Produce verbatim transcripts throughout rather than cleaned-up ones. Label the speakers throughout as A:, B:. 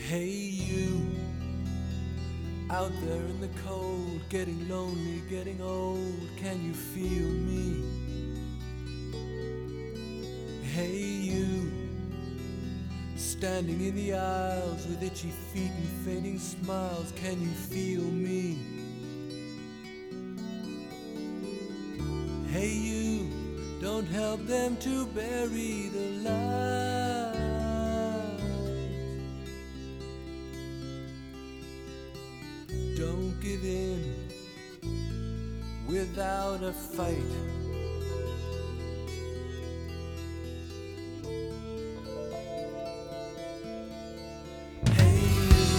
A: Hey you, out there in the cold, getting lonely, getting old, can you feel me? Hey you, standing in the aisles with itchy feet and fainting smiles, can you feel me? Hey you, don't help them to bury the light. Don't give in without a fight. Hey you,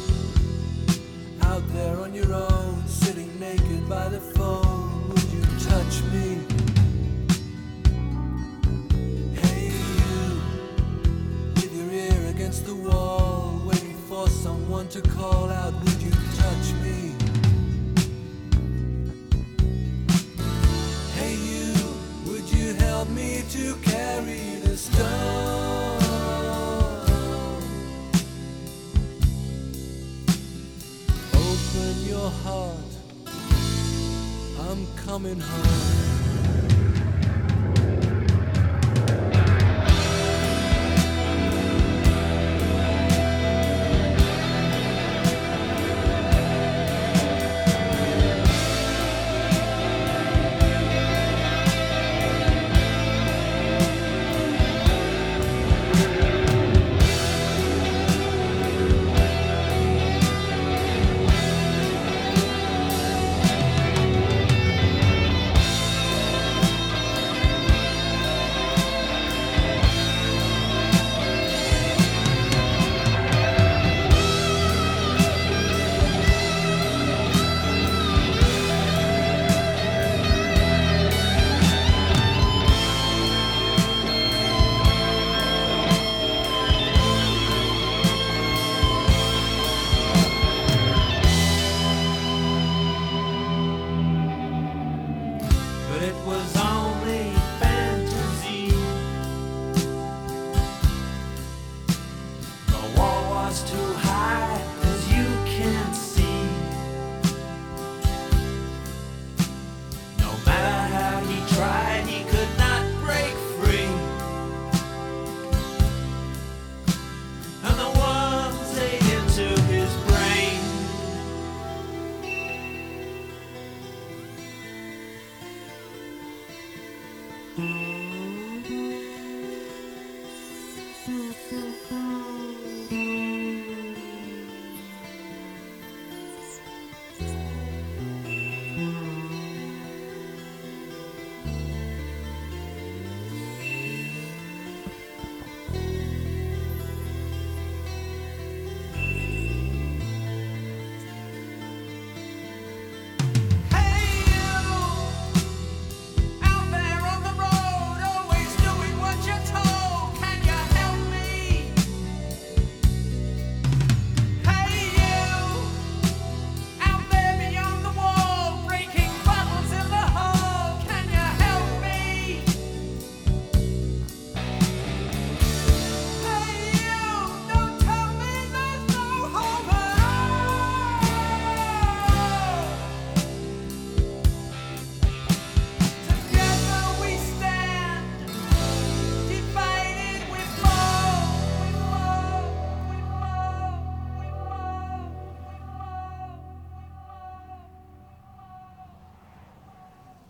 A: out there on your own, sitting naked by the phone, would you touch me? Hey you, with your ear against the wall, waiting for someone to call out, would you touch me? Hey you, would you help me to carry the stone? Open your heart, I'm coming home.